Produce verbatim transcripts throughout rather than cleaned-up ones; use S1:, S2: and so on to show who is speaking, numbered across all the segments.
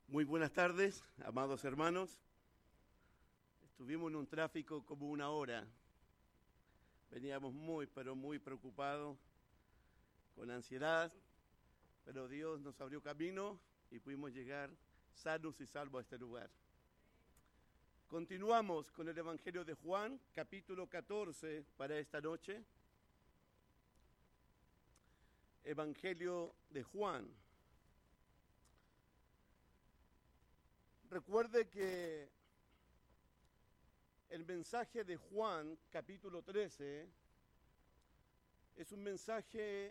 S1: Muy buenas tardes, amados hermanos. Estuvimos en un tráfico como una hora. Veníamos muy, pero muy preocupados, con ansiedad, pero Dios nos abrió camino y pudimos llegar sanos y salvos a este lugar. Continuamos con el Evangelio de Juan, capítulo catorce para esta noche. Evangelio de Juan. Recuerde que el mensaje de Juan, capítulo trece, es un mensaje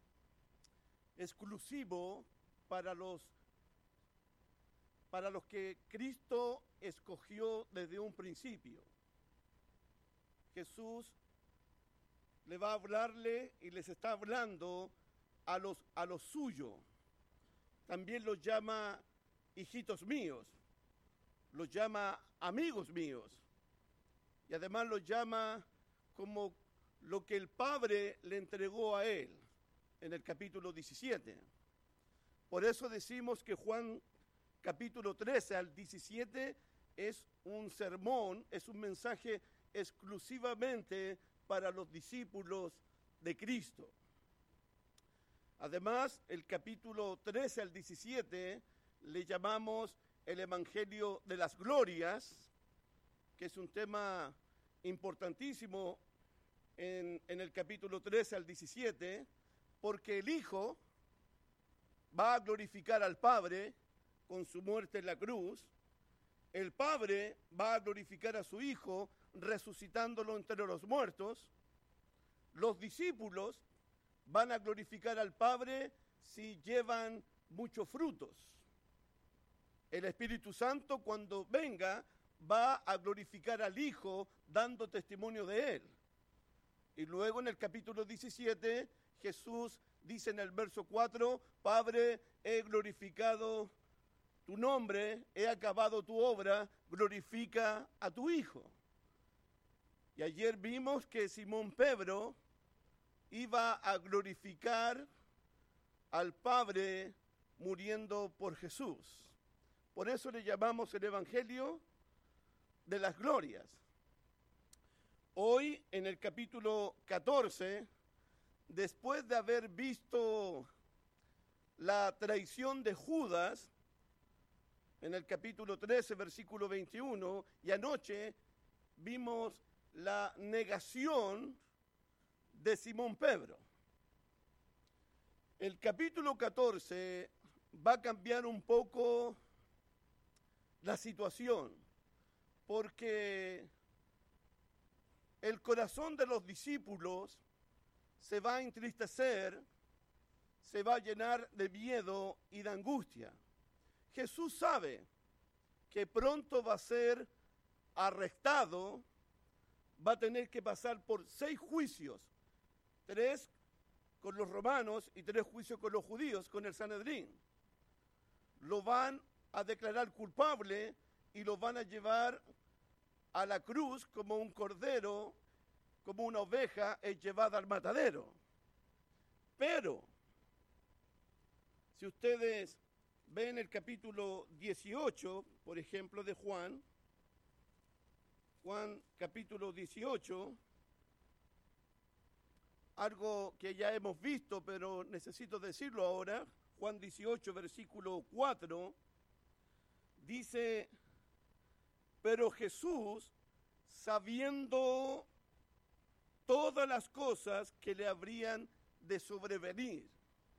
S1: exclusivo para los, para los que Cristo escogió desde un principio. Jesús le va a hablarle y les está hablando a los, a los suyos. También los llama hijitos míos, los llama amigos míos y además los llama como lo que el Padre le entregó a él en el capítulo diecisiete. Por eso decimos que Juan capítulo trece al diecisiete es un sermón, es un mensaje exclusivamente para los discípulos de Cristo. Además, el capítulo trece al diecisiete le llamamos el Evangelio de las Glorias, que es un tema importantísimo en, en el capítulo trece al diecisiete, porque el Hijo va a glorificar al Padre con su muerte en la cruz. El Padre va a glorificar a su Hijo resucitándolo entre los muertos. Los discípulos van a glorificar al Padre si llevan muchos frutos. El Espíritu Santo, cuando venga, va a glorificar al Hijo dando testimonio de Él. Y luego en el capítulo diecisiete, Jesús dice en el verso cuatro, Padre, he glorificado tu nombre, he acabado tu obra, glorifica a tu Hijo. Y ayer vimos que Simón Pedro iba a glorificar al Padre muriendo por Jesús. Por eso le llamamos el Evangelio de las Glorias. Hoy, en el capítulo catorce, después de haber visto la traición de Judas, en el capítulo trece, versículo veintiuno, y anoche vimos la negación de Simón Pedro. El capítulo catorce va a cambiar un poco la situación, porque el corazón de los discípulos se va a entristecer, se va a llenar de miedo y de angustia. Jesús sabe que pronto va a ser arrestado, va a tener que pasar por seis juicios, tres con los romanos y tres juicios con los judíos, con el Sanedrín. Lo van a declarar culpable y lo van a llevar a la cruz como un cordero, como una oveja es llevada al matadero. Pero, si ustedes ven el capítulo dieciocho, por ejemplo, de Juan, Juan capítulo dieciocho, algo que ya hemos visto, pero necesito decirlo ahora, Juan dieciocho, versículo cuatro, dice, pero Jesús, sabiendo todas las cosas que le habrían de sobrevenir.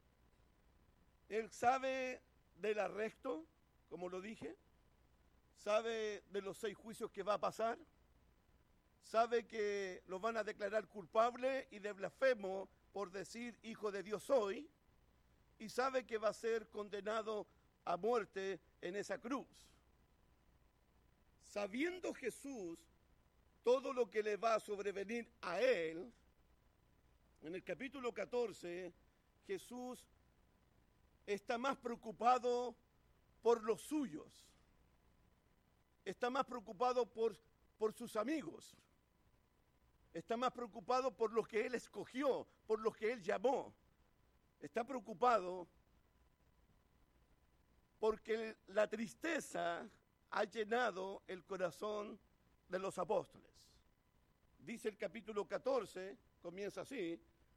S1: Él sabe del arresto, como lo dije, sabe de los seis juicios que va a pasar, sabe que lo van a declarar culpable y de blasfemo por decir hijo de Dios soy, y sabe que va a ser condenado a muerte en esa cruz. Sabiendo Jesús todo lo que le va a sobrevenir a él, en el capítulo catorce, Jesús está más preocupado por los suyos, está más preocupado por, por sus amigos, está más preocupado por los que él escogió, por los que él llamó, está preocupado porque la tristeza ha llenado el corazón de los apóstoles. Dice el capítulo catorce, comienza así: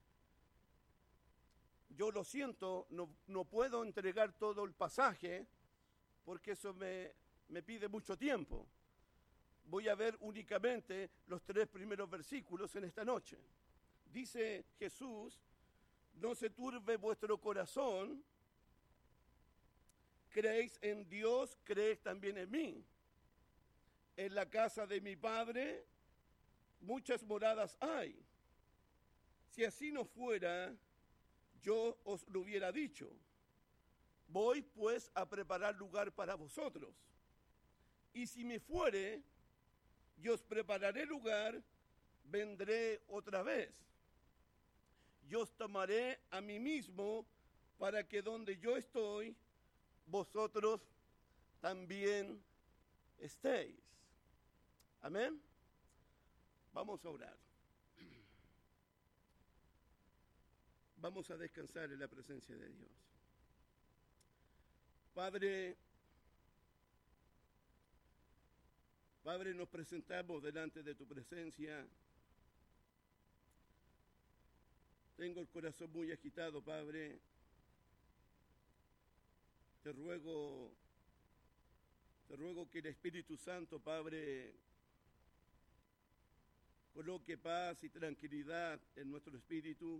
S1: yo lo siento, no, no puedo entregar todo el pasaje porque eso me, me pide mucho tiempo. Voy a ver únicamente los tres primeros versículos en esta noche. Dice Jesús: no se turbe vuestro corazón, creéis en Dios, creéis también en mí. En la casa de mi Padre muchas moradas hay. Si así no fuera, yo os lo hubiera dicho. Voy pues a preparar lugar para vosotros. Y si me fuere, yo os prepararé lugar, vendré otra vez. Yo os tomaré a mí mismo, para que donde yo estoy, vosotros también estéis. Amén. Vamos a orar. Vamos a descansar en la presencia de Dios. Padre, Padre, nos presentamos delante de tu presencia. Tengo el corazón muy agitado, Padre. Te ruego, te ruego que el Espíritu Santo, Padre, coloque paz y tranquilidad en nuestro espíritu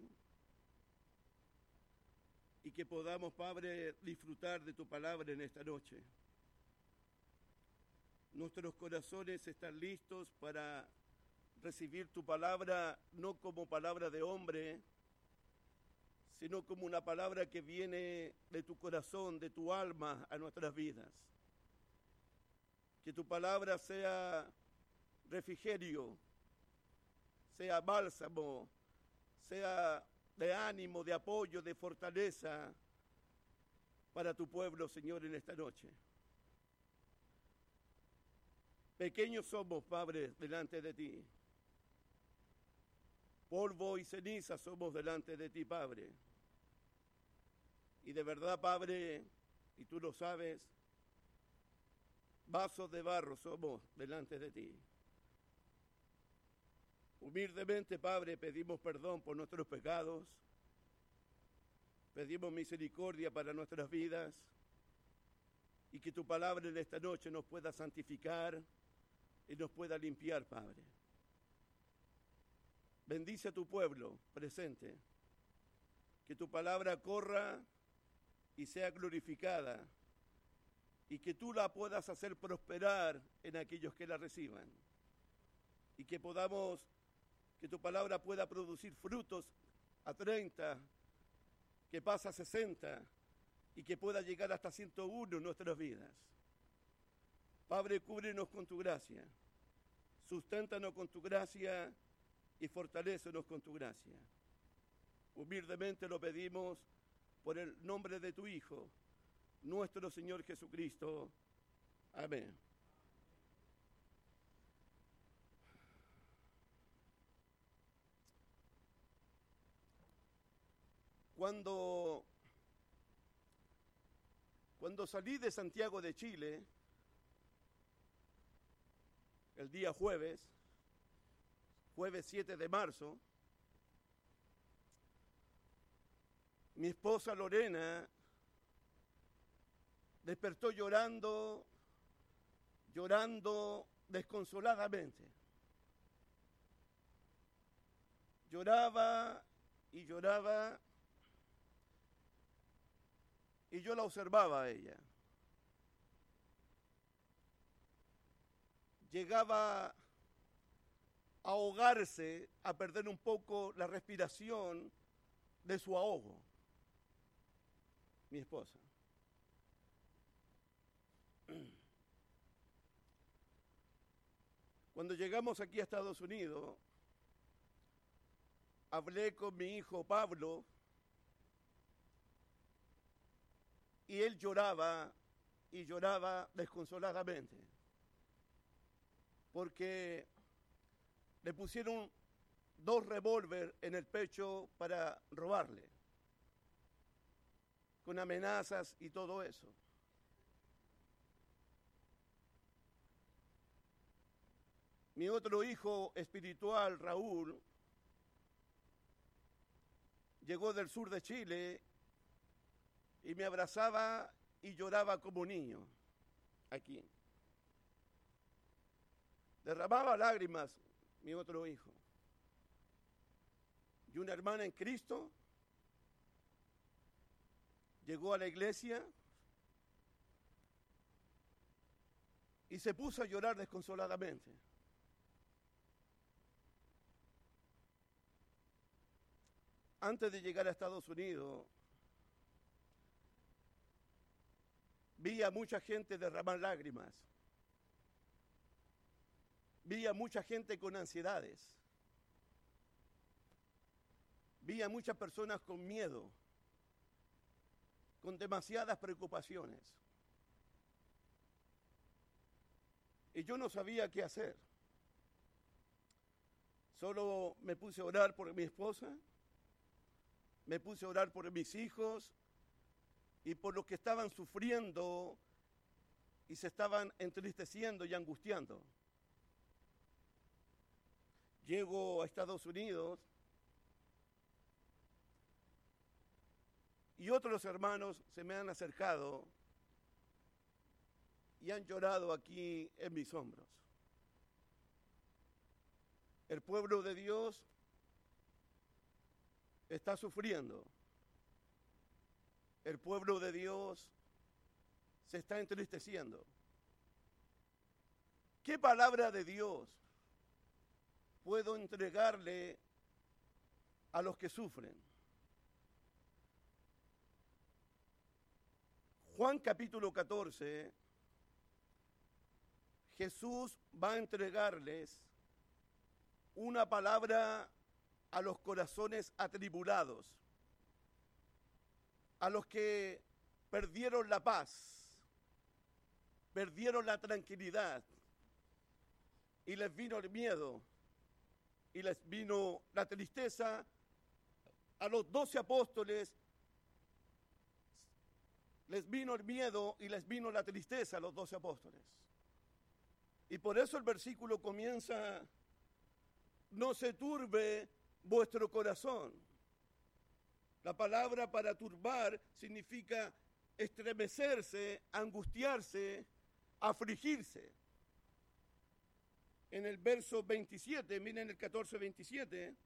S1: y que podamos, Padre, disfrutar de tu palabra en esta noche. Nuestros corazones están listos para recibir tu palabra, no como palabra de hombre, sino como una palabra que viene de tu corazón, de tu alma a nuestras vidas. Que tu palabra sea refrigerio, sea bálsamo, sea de ánimo, de apoyo, de fortaleza para tu pueblo, Señor, en esta noche. Pequeños somos, Padre, delante de ti. Polvo y ceniza somos delante de ti, Padre. Y de verdad, Padre, y tú lo sabes, vasos de barro somos delante de ti. Humildemente, Padre, pedimos perdón por nuestros pecados, pedimos misericordia para nuestras vidas y que tu palabra en esta noche nos pueda santificar y nos pueda limpiar, Padre. Bendice a tu pueblo presente, que tu palabra corra y sea glorificada y que tú la puedas hacer prosperar en aquellos que la reciban y que podamos, que tu palabra pueda producir frutos a treinta, que pasa a sesenta y que pueda llegar hasta ciento uno en nuestras vidas. Padre, cúbrenos con tu gracia, susténtanos con tu gracia y fortalécenos con tu gracia. Humildemente lo pedimos por el nombre de tu Hijo, nuestro Señor Jesucristo. Amén. Cuando, cuando salí de Santiago de Chile, el día jueves, jueves siete de marzo, mi esposa Lorena despertó llorando, llorando desconsoladamente. Lloraba y lloraba y yo la observaba a ella. Llegaba a ahogarse, a perder un poco la respiración de su ahogo. Mi esposa. Cuando llegamos aquí a Estados Unidos, hablé con mi hijo Pablo y él lloraba y lloraba desconsoladamente porque le pusieron dos revólver en el pecho para robarle, con amenazas y todo eso. Mi otro hijo espiritual, Raúl, llegó del sur de Chile y me abrazaba y lloraba como niño aquí. Derramaba lágrimas, mi otro hijo. Y una hermana en Cristo llegó a la iglesia y se puso a llorar desconsoladamente. Antes de llegar a Estados Unidos, vi a mucha gente derramar lágrimas. Vi a mucha gente con ansiedades. Vi a muchas personas con miedo, con demasiadas preocupaciones. Y yo no sabía qué hacer. Solo me puse a orar por mi esposa, me puse a orar por mis hijos y por los que estaban sufriendo y se estaban entristeciendo y angustiando. Llego a Estados Unidos y otros hermanos se me han acercado y han llorado aquí en mis hombros. El pueblo de Dios está sufriendo. El pueblo de Dios se está entristeciendo. ¿Qué palabra de Dios puedo entregarle a los que sufren? Juan capítulo catorce, Jesús va a entregarles una palabra a los corazones atribulados, a los que perdieron la paz, perdieron la tranquilidad, y les vino el miedo, y les vino la tristeza. A los doce apóstoles les vino el miedo y les vino la tristeza a los doce apóstoles. Y por eso el versículo comienza: no se turbe vuestro corazón. La palabra para turbar significa estremecerse, angustiarse, afligirse. En el verso veintisiete, miren el catorce veintisiete,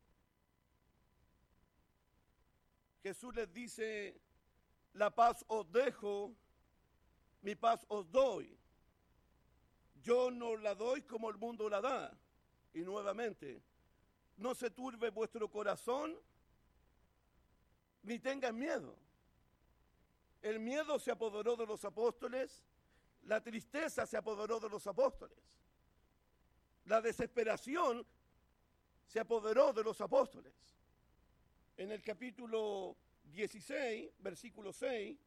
S1: Jesús les dice: la paz os dejo, mi paz os doy. Yo no la doy como el mundo la da. Y nuevamente, no se turbe vuestro corazón, ni tengan miedo. El miedo se apoderó de los apóstoles, la tristeza se apoderó de los apóstoles, la desesperación se apoderó de los apóstoles. En el capítulo dieciséis, versículo seis,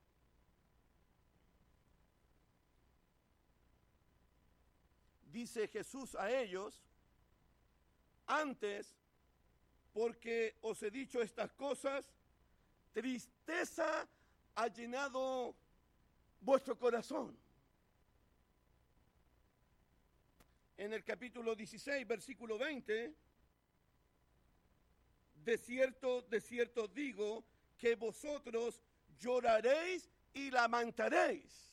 S1: dice Jesús a ellos: antes, porque os he dicho estas cosas, tristeza ha llenado vuestro corazón. En el capítulo dieciséis, versículo veinte, de cierto, de cierto digo, que vosotros lloraréis y lamentaréis.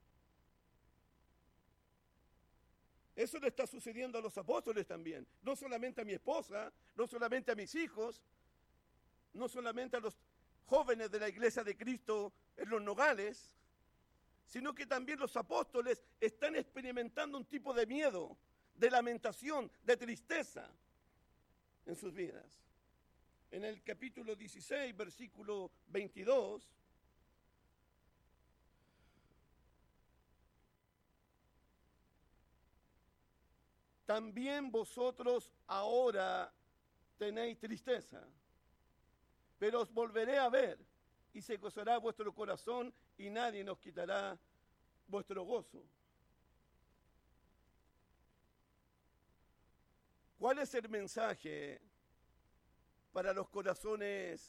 S1: Eso le está sucediendo a los apóstoles también, no solamente a mi esposa, no solamente a mis hijos, no solamente a los jóvenes de la iglesia de Cristo en los Nogales, sino que también los apóstoles están experimentando un tipo de miedo, de lamentación, de tristeza en sus vidas. En el capítulo dieciséis, versículo veintidós, también vosotros ahora tenéis tristeza, pero os volveré a ver y se gozará vuestro corazón y nadie nos quitará vuestro gozo. ¿Cuál es el mensaje para los corazones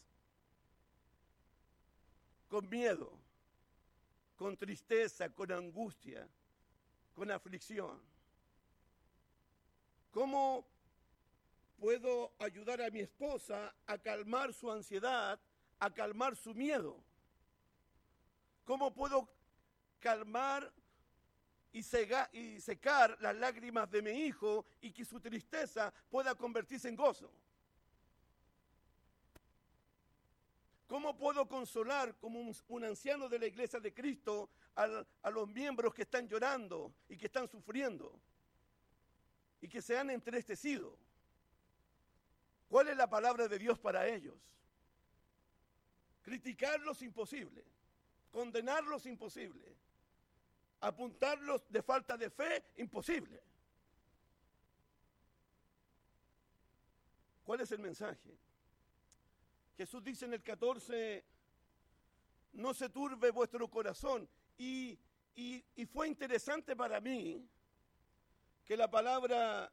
S1: con miedo, con tristeza, con angustia, con aflicción? ¿Cómo puedo ayudar a mi esposa a calmar su ansiedad, a calmar su miedo? ¿Cómo puedo calmar y, cega, y secar las lágrimas de mi hijo y que su tristeza pueda convertirse en gozo? ¿Cómo puedo consolar como un, un anciano de la iglesia de Cristo a, a los miembros que están llorando y que están sufriendo y que se han entristecido? ¿Cuál es la palabra de Dios para ellos? Criticarlos imposible, condenarlos imposible, apuntarlos de falta de fe imposible. ¿Cuál es el mensaje? Jesús dice en el catorce, no se turbe vuestro corazón. Y, y, y fue interesante para mí que la palabra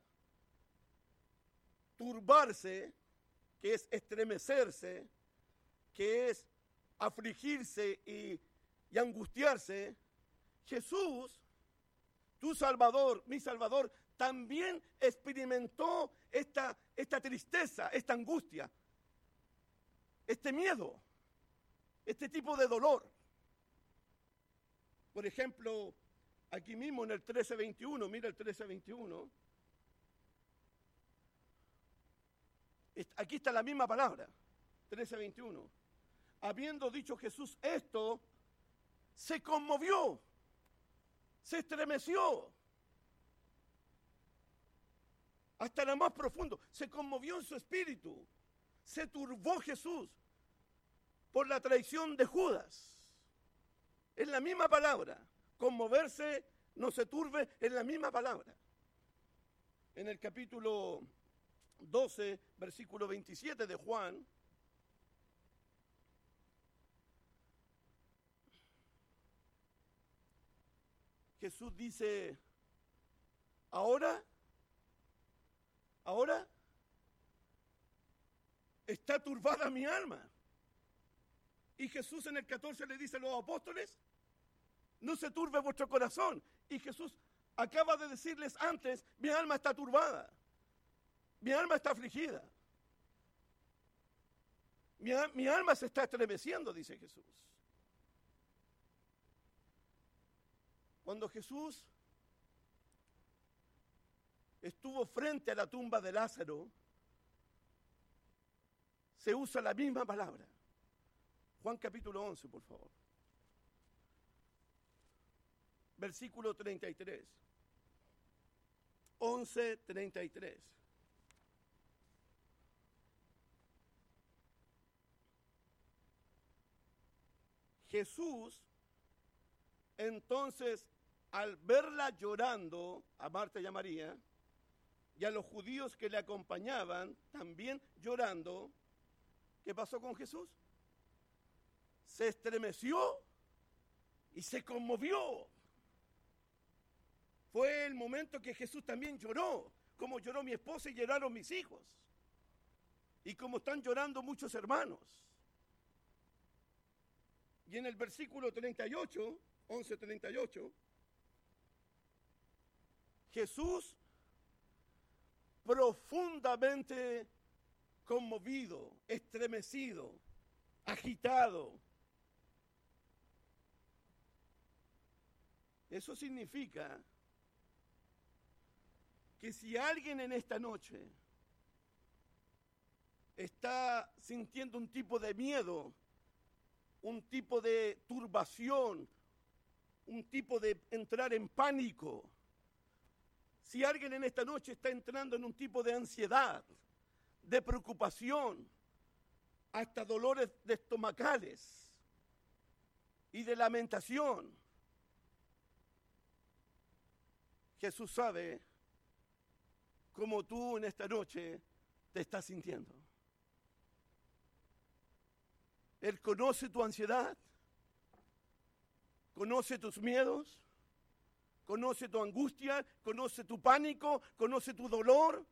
S1: turbarse, que es estremecerse, que es afligirse y, y angustiarse, Jesús, tu Salvador, mi Salvador, también experimentó esta, esta tristeza, esta angustia, este miedo, este tipo de dolor. Por ejemplo, aquí mismo en el trece veintiuno, mira el trece veintiuno, aquí está la misma palabra, trece veintiuno. Habiendo dicho Jesús esto, se conmovió, se estremeció, hasta lo más profundo, se conmovió en su espíritu. Se turbó Jesús por la traición de Judas. Es la misma palabra. Conmoverse, no se turbe, es la misma palabra. En el capítulo doce, versículo veintisiete de Juan, Jesús dice, ahora, ahora, está turbada mi alma. Y Jesús en el catorce le dice a los apóstoles, no se turbe vuestro corazón. Y Jesús acaba de decirles antes, mi alma está turbada, mi alma está afligida, mi, mi alma se está estremeciendo, dice Jesús. Cuando Jesús estuvo frente a la tumba de Lázaro, se usa la misma palabra. Juan capítulo once, por favor. Versículo treinta y tres. once, treinta y tres. Jesús, entonces, al verla llorando, a Marta y a María, y a los judíos que le acompañaban, también llorando, ¿qué pasó con Jesús? Se estremeció y se conmovió. Fue el momento que Jesús también lloró, como lloró mi esposa y lloraron mis hijos, y como están llorando muchos hermanos. Y en el versículo treinta y ocho, once treinta y ocho, Jesús, profundamente conmovido, estremecido, agitado. Eso significa que si alguien en esta noche está sintiendo un tipo de miedo, un tipo de turbación, un tipo de entrar en pánico, si alguien en esta noche está entrando en un tipo de ansiedad, de preocupación, hasta dolores de estomacales y de lamentación, Jesús sabe cómo tú en esta noche te estás sintiendo. Él conoce tu ansiedad, conoce tus miedos, conoce tu angustia, conoce tu pánico, conoce tu dolor,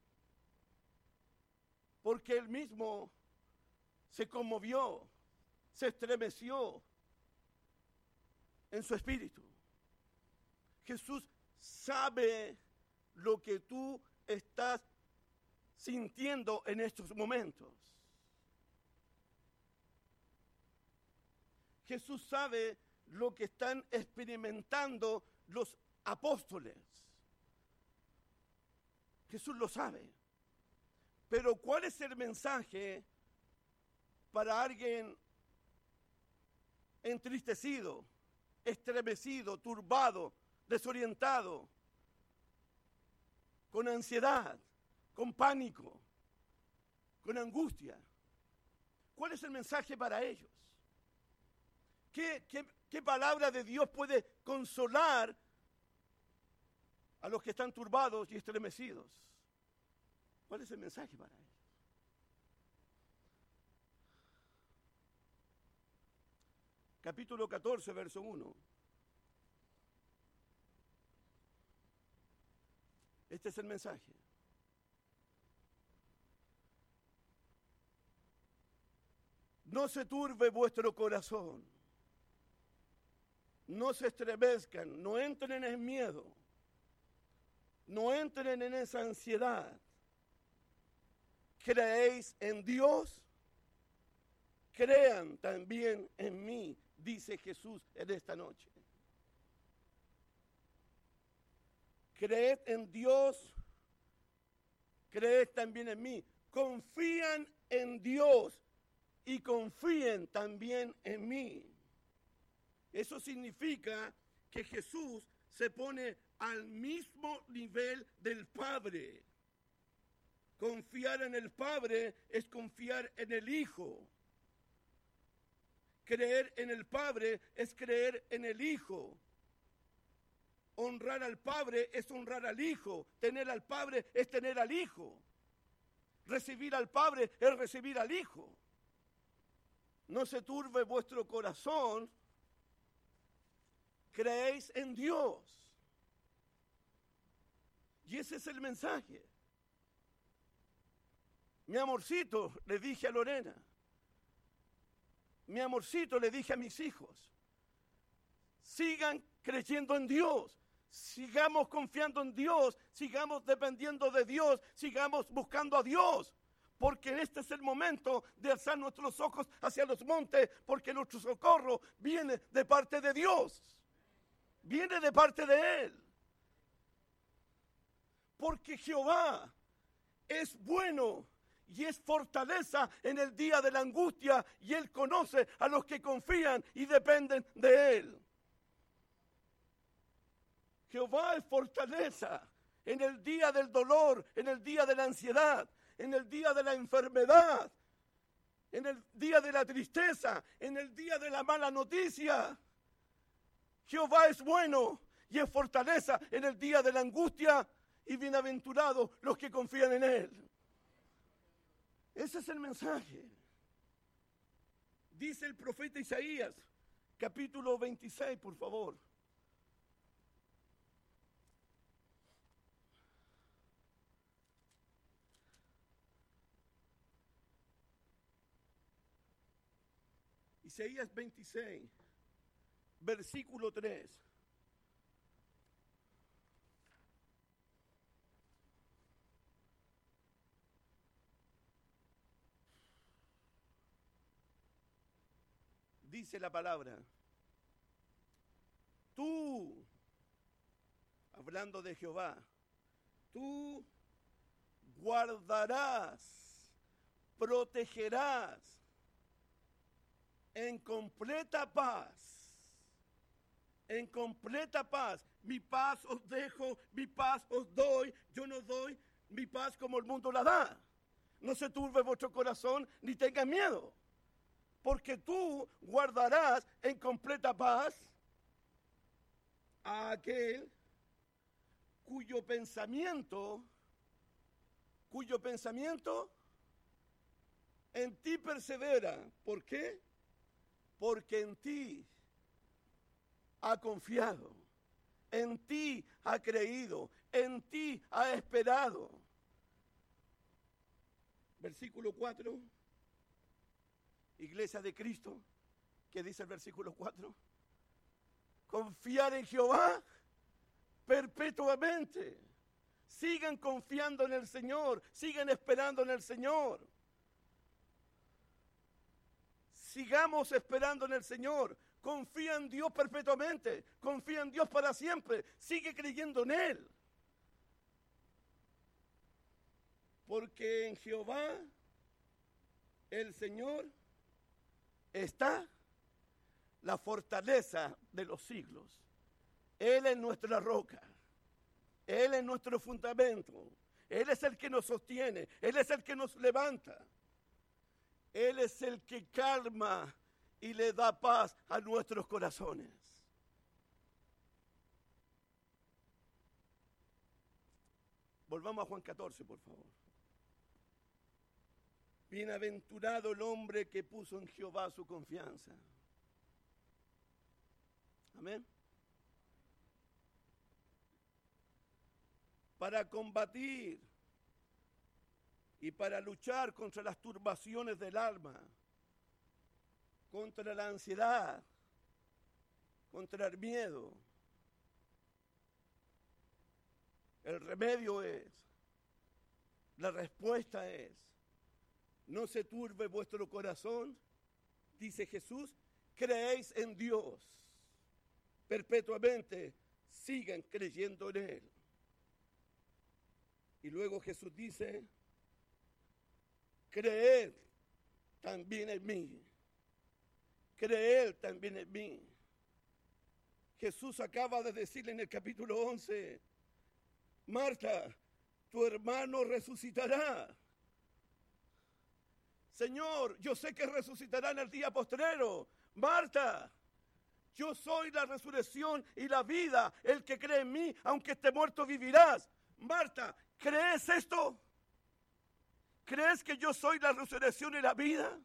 S1: porque Él mismo se conmovió, se estremeció en su espíritu. Jesús sabe lo que tú estás sintiendo en estos momentos. Jesús sabe lo que están experimentando los apóstoles. Jesús lo sabe. Pero ¿cuál es el mensaje para alguien entristecido, estremecido, turbado, desorientado, con ansiedad, con pánico, con angustia? ¿Cuál es el mensaje para ellos? ¿Qué, qué, qué palabra de Dios puede consolar a los que están turbados y estremecidos? ¿Cuál es el mensaje para ellos? Capítulo catorce, verso uno. Este es el mensaje. No se turbe vuestro corazón, no se estremezcan, no entren en miedo, no entren en esa ansiedad. ¿Creéis en Dios? Crean también en mí, dice Jesús en esta noche. Creed en Dios, creed también en mí. Confían en Dios y confíen también en mí. Eso significa que Jesús se pone al mismo nivel del Padre. Confiar en el Padre es confiar en el Hijo. Creer en el Padre es creer en el Hijo. Honrar al Padre es honrar al Hijo. Tener al Padre es tener al Hijo. Recibir al Padre es recibir al Hijo. No se turbe vuestro corazón. Creéis en Dios. Y ese es el mensaje. Mi amorcito, le dije a Lorena. Mi amorcito, le dije a mis hijos. Sigan creyendo en Dios. Sigamos confiando en Dios. Sigamos dependiendo de Dios. Sigamos buscando a Dios. Porque este es el momento de alzar nuestros ojos hacia los montes. Porque nuestro socorro viene de parte de Dios. Viene de parte de Él. Porque Jehová es bueno y es fortaleza en el día de la angustia, y Él conoce a los que confían y dependen de Él. Jehová es fortaleza en el día del dolor, en el día de la ansiedad, en el día de la enfermedad, en el día de la tristeza, en el día de la mala noticia. Jehová es bueno y es fortaleza en el día de la angustia, y bienaventurados los que confían en Él. Ese es el mensaje. Dice el profeta Isaías, capítulo veintiséis, por favor. Isaías veintiséis, versículo tres. Dice la palabra, tú, hablando de Jehová, tú guardarás, protegerás en completa paz, en completa paz. Mi paz os dejo, mi paz os doy, yo no doy mi paz como el mundo la da. No se turbe vuestro corazón ni tengan miedo. Porque tú guardarás en completa paz a aquel cuyo pensamiento, cuyo pensamiento en ti persevera. ¿Por qué? Porque en ti ha confiado, en ti ha creído, en ti ha esperado. Versículo cuatro. Iglesia de Cristo, ¿qué dice el versículo cuatro? Confiar en Jehová perpetuamente. Sigan confiando en el Señor, sigan esperando en el Señor. Sigamos esperando en el Señor. Confía en Dios perpetuamente, confía en Dios para siempre, sigue creyendo en Él. Porque en Jehová, el Señor, está la fortaleza de los siglos. Él es nuestra roca, Él es nuestro fundamento, Él es el que nos sostiene, Él es el que nos levanta. Él es el que calma y le da paz a nuestros corazones. Volvamos a Juan catorce, por favor. Bienaventurado el hombre que puso en Jehová su confianza. Amén. Para combatir y para luchar contra las turbaciones del alma, contra la ansiedad, contra el miedo. El remedio es, la respuesta es, no se turbe vuestro corazón, dice Jesús, creéis en Dios, perpetuamente sigan creyendo en Él. Y luego Jesús dice, creed también en mí. Creed también en mí. Jesús acaba de decirle en el capítulo once, Marta, tu hermano resucitará. Señor, yo sé que resucitará en el día postrero. Marta, yo soy la resurrección y la vida. El que cree en mí, aunque esté muerto, vivirás. Marta, ¿crees esto? ¿Crees que yo soy la resurrección y la vida?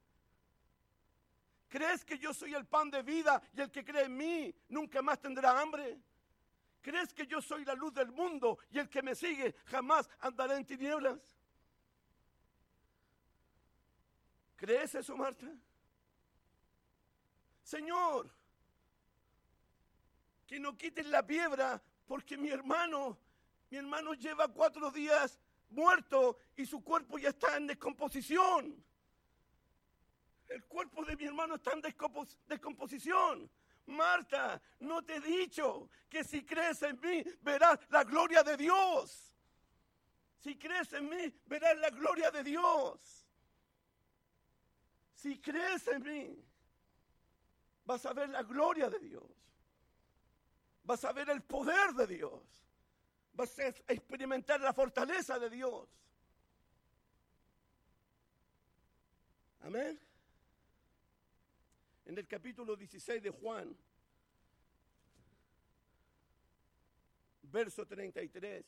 S1: ¿Crees que yo soy el pan de vida y el que cree en mí nunca más tendrá hambre? ¿Crees que yo soy la luz del mundo y el que me sigue jamás andará en tinieblas? ¿Crees eso, Marta? Señor, que no quiten la piedra porque mi hermano, mi hermano lleva cuatro días muerto y su cuerpo ya está en descomposición. El cuerpo de mi hermano está en descompos- descomposición. Marta, no te he dicho que si crees en mí verás la gloria de Dios. Si crees en mí verás la gloria de Dios. Si crees en mí vas a ver la gloria de Dios. Vas a ver el poder de Dios. Vas a experimentar la fortaleza de Dios. Amén. En el capítulo dieciséis de Juan, verso treinta y tres.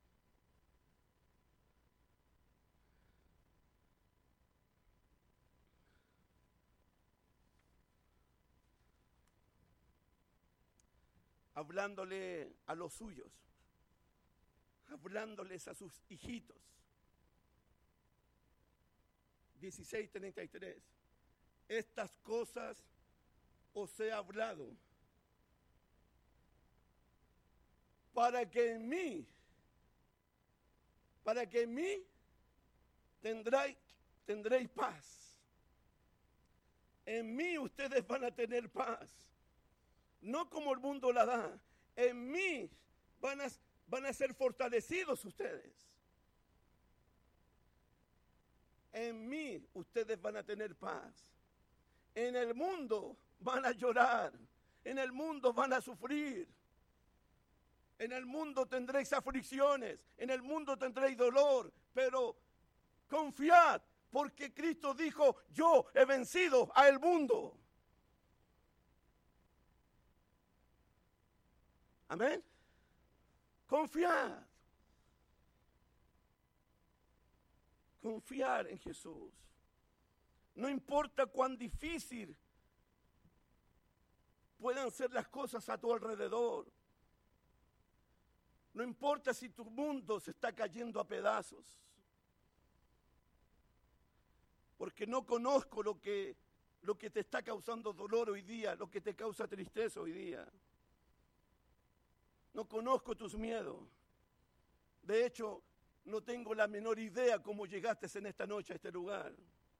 S1: Hablándole a los suyos, hablándoles a sus hijitos. dieciséis treinta y tres. Estas cosas os he hablado para que en mí, para que en mí tendréis, tendréis paz. En mí ustedes van a tener paz. No como el mundo la da. En mí van a, van a ser fortalecidos ustedes. En mí ustedes van a tener paz. En el mundo van a llorar. En el mundo van a sufrir. En el mundo tendréis aflicciones. En el mundo tendréis dolor. Pero confiad, porque Cristo dijo, yo he vencido al mundo. Amén. Confiad. Confiar en Jesús. No importa cuán difícil puedan ser las cosas a tu alrededor. No importa si tu mundo se está cayendo a pedazos. Porque no conozco lo que, lo que te está causando dolor hoy día, lo que te causa tristeza hoy día. No conozco tus miedos. De hecho, no tengo la menor idea cómo llegaste en esta noche a este lugar.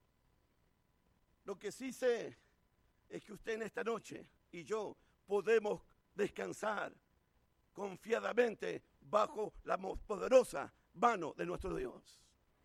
S1: Lo que sí sé es que usted en esta noche y yo podemos descansar confiadamente bajo la poderosa mano de nuestro Dios.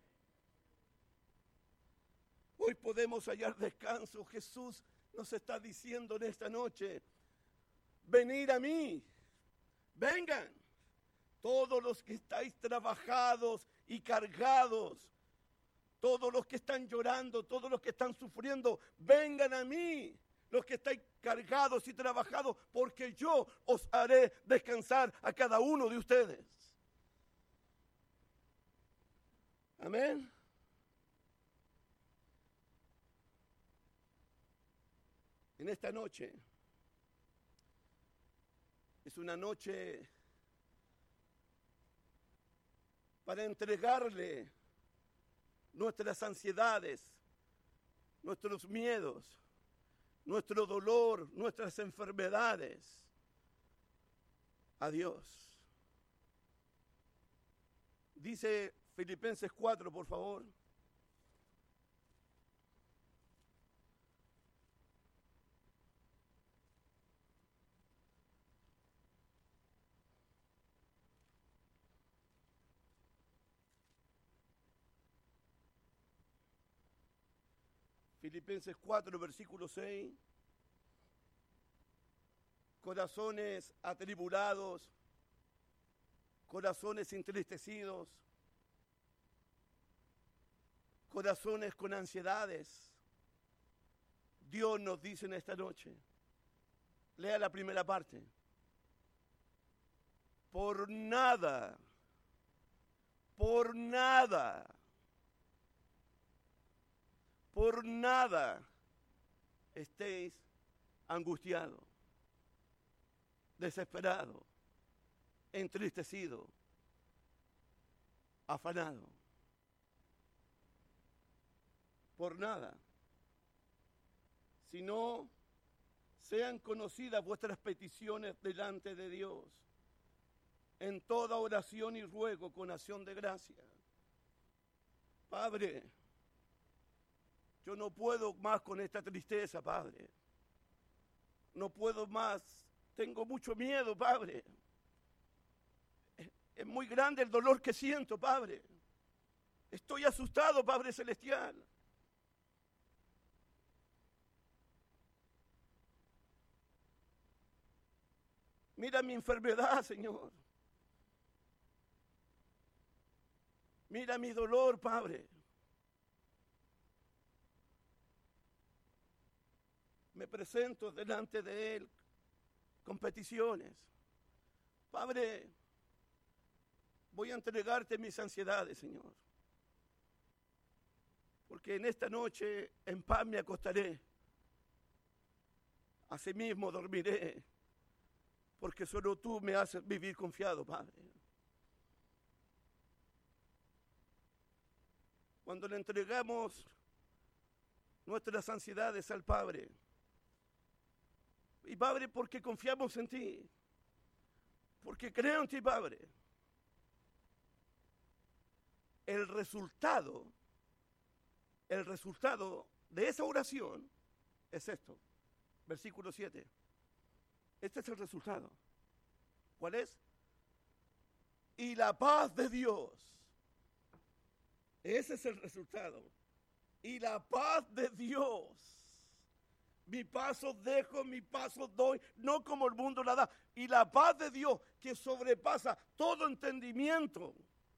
S1: Hoy podemos hallar descanso. Jesús nos está diciendo en esta noche, venid a mí, vengan, todos los que estáis trabajados y cargados, todos los que están llorando, todos los que están sufriendo, vengan a mí, los que estáis cargados y trabajados, porque yo os haré descansar a cada uno de ustedes. Amén. En esta noche, es una noche para entregarle nuestras ansiedades, nuestros miedos, nuestro dolor, nuestras enfermedades a Dios. Dice Filipenses cuatro, por favor. Filipenses cuatro, versículo seis. Corazones atribulados, corazones entristecidos, corazones con ansiedades. Dios nos dice en esta noche, lea la primera parte, por nada, por nada, por nada estéis angustiados, desesperados, entristecidos, afanados. Por nada, sino sean conocidas vuestras peticiones delante de Dios, en toda oración y ruego con acción de gracia. Padre, yo no puedo más con esta tristeza, Padre. No puedo más. Tengo mucho miedo, Padre. Es, es muy grande el dolor que siento, Padre. Estoy asustado, Padre Celestial. Mira mi enfermedad, Señor. Mira mi dolor, Padre. Me presento delante de Él con peticiones. Padre, voy a entregarte mis ansiedades, Señor. Porque en esta noche en paz me acostaré. Asimismo dormiré. Porque solo tú me haces vivir confiado, Padre. Cuando le entregamos nuestras ansiedades al Padre, y Padre, porque confiamos en ti, porque creo en ti, Padre, el resultado, el resultado de esa oración es esto, versículo siete. Este es el resultado. ¿Cuál es? Y la paz de Dios. Ese es el resultado. Y la paz de Dios. Mi paz os dejo, mi paz os doy, no como el mundo la da. Y la paz de Dios que sobrepasa todo entendimiento,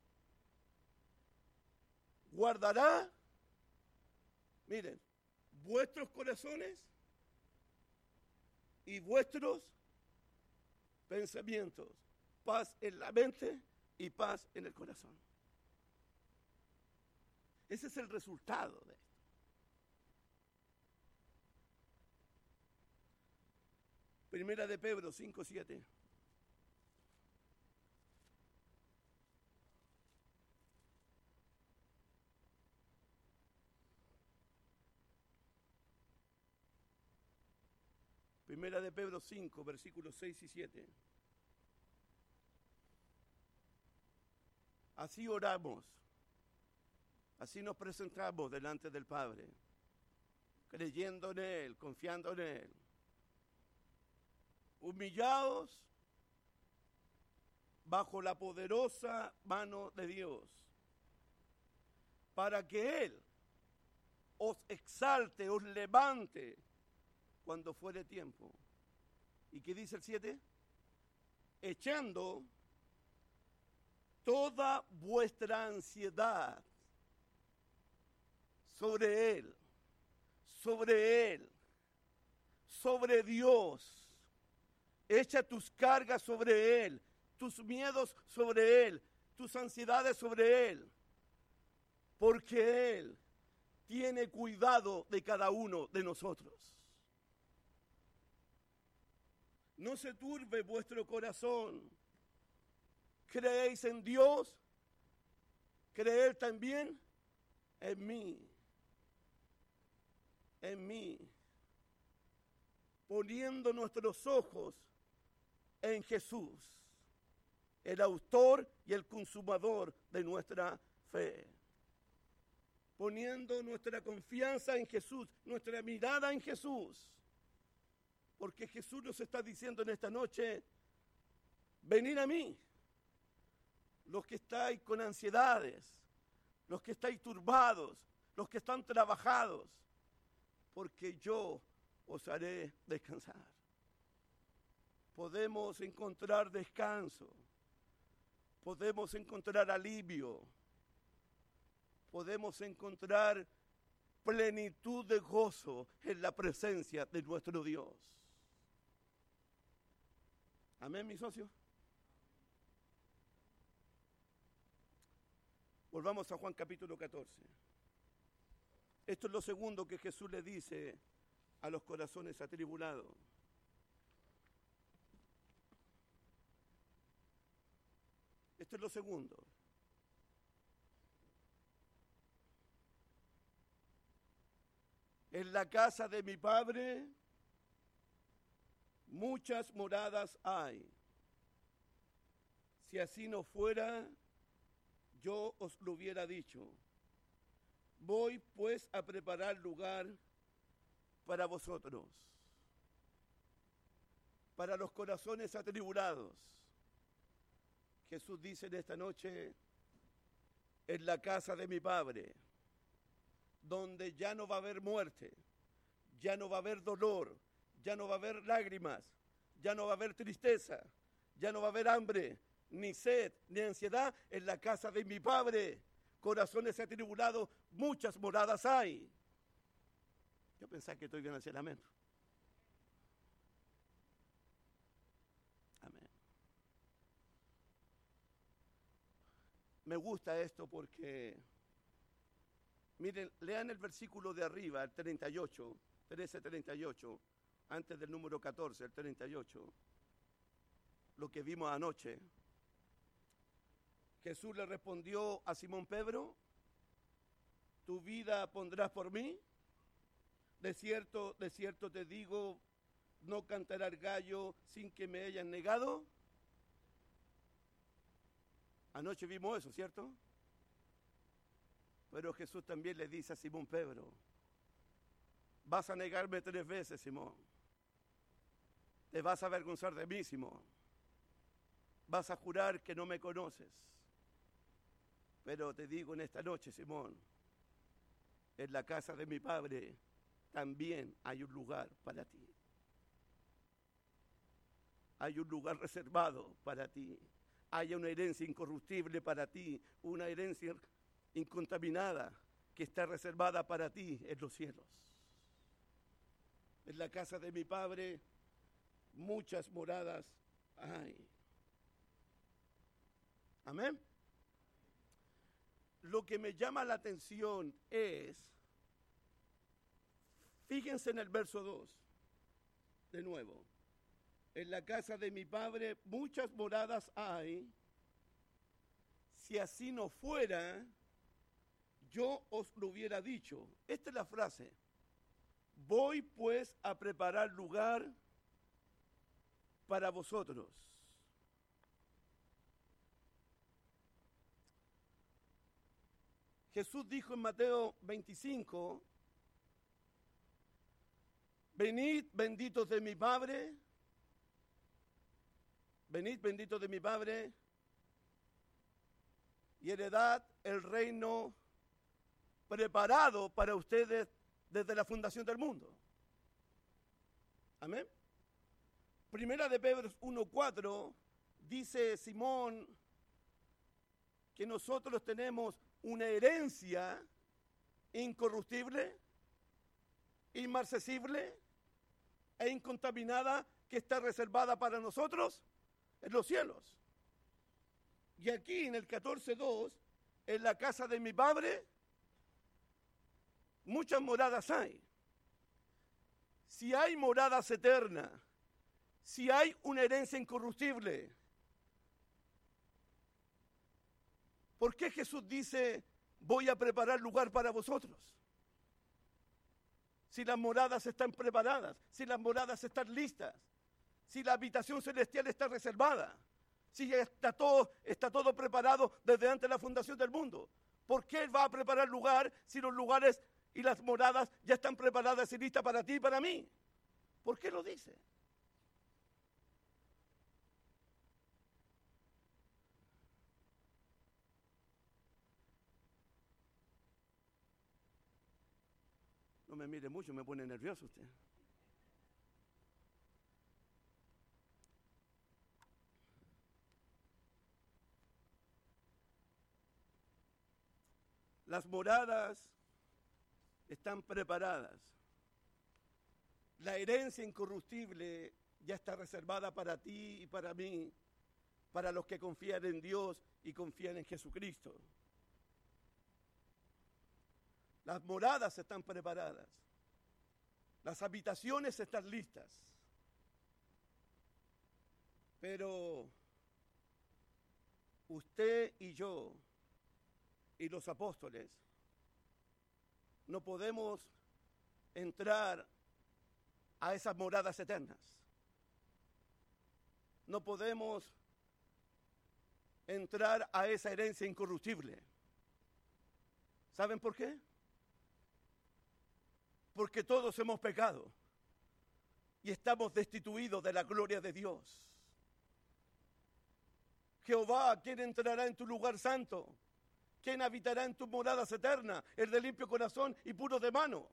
S1: guardará, miren, vuestros corazones y vuestros pensamientos. Paz en la mente y paz en el corazón. Ese es el resultado de esto. Primera de Pedro cinco siete. Primera de Pedro cinco, versículos seis y siete. Así oramos, así nos presentamos delante del Padre, creyendo en Él, confiando en Él, humillados bajo la poderosa mano de Dios, para que Él os exalte, os levante cuando fuere tiempo. ¿Y qué dice el siete? Echando toda vuestra ansiedad sobre Él, sobre Él, sobre Dios. Echa tus cargas sobre Él, tus miedos sobre Él, tus ansiedades sobre Él, porque Él tiene cuidado de cada uno de nosotros. No se turbe vuestro corazón. ¿Creéis en Dios? Creed también en mí. En mí. Poniendo nuestros ojos en Jesús, el autor y el consumador de nuestra fe. Poniendo nuestra confianza en Jesús, nuestra mirada en Jesús. Porque Jesús nos está diciendo en esta noche, venid a mí, los que estáis con ansiedades, los que estáis turbados, los que están trabajados, porque yo os haré descansar. Podemos encontrar descanso, podemos encontrar alivio, podemos encontrar plenitud de gozo en la presencia de nuestro Dios. Amén, mis socios. Volvamos a Juan capítulo catorce. Esto es lo segundo que Jesús le dice a los corazones atribulados. Esto es lo segundo. En la casa de mi Padre muchas moradas hay. Si así no fuera, yo os lo hubiera dicho. Voy pues a preparar lugar para vosotros, para los corazones atribulados. Jesús dice en esta noche, en la casa de mi Padre, donde ya no va a haber muerte, ya no va a haber dolor, ya no va a haber lágrimas, ya no va a haber tristeza, ya no va a haber hambre, ni sed, ni ansiedad. En la casa de mi Padre, corazones atribulados, muchas moradas hay. Yo pensaba que estoy bien hacia el amén. Amén. Me gusta esto porque, miren, lean el versículo de arriba, el treinta y ocho, trece treinta y ocho, antes del número catorce, el treinta y ocho, lo que vimos anoche. Jesús le respondió a Simón Pedro, ¿tu vida pondrás por mí? De cierto, de cierto te digo, no cantará el gallo sin que me hayan negado. Anoche vimos eso, ¿cierto? Pero Jesús también le dice a Simón Pedro, vas a negarme tres veces, Simón. Te vas a avergonzar de mí, Simón. Vas a jurar que no me conoces. Pero te digo en esta noche, Simón, en la casa de mi Padre también hay un lugar para ti. Hay un lugar reservado para ti. Hay una herencia incorruptible para ti, una herencia incontaminada que está reservada para ti en los cielos. En la casa de mi Padre muchas moradas hay. Amén. Lo que me llama la atención es, fíjense en el verso dos, de nuevo. En la casa de mi Padre muchas moradas hay. Si así no fuera, yo os lo hubiera dicho. Esta es la frase. Voy pues a preparar lugar para vosotros. Jesús dijo en Mateo veinticinco, venid benditos de mi Padre, venid benditos de mi Padre, y heredad el reino preparado para ustedes desde la fundación del mundo. Amén. Primera de Pedro uno cuatro dice Simón que nosotros tenemos una herencia incorruptible, inmarcesible e incontaminada que está reservada para nosotros en los cielos. Y aquí en el catorce dos, en la casa de mi Padre, muchas moradas hay. Si hay moradas eternas, si hay una herencia incorruptible, ¿por qué Jesús dice, voy a preparar lugar para vosotros? Si las moradas están preparadas, si las moradas están listas, si la habitación celestial está reservada, si ya está todo, está todo preparado desde antes de la fundación del mundo. ¿Por qué Él va a preparar lugar si los lugares y las moradas ya están preparadas y listas para ti y para mí? ¿Por qué lo dice? No me mire mucho, me pone nervioso usted. Las moradas están preparadas. La herencia incorruptible ya está reservada para ti y para mí, para los que confían en Dios y confían en Jesucristo. Las moradas están preparadas. Las habitaciones están listas. Pero usted y yo y los apóstoles no podemos entrar a esas moradas eternas. No podemos entrar a esa herencia incorruptible. ¿Saben por qué? Porque todos hemos pecado y estamos destituidos de la gloria de Dios. Jehová, ¿quién entrará en tu lugar santo? ¿Quién habitará en tus moradas eternas? El de limpio corazón y puro de mano.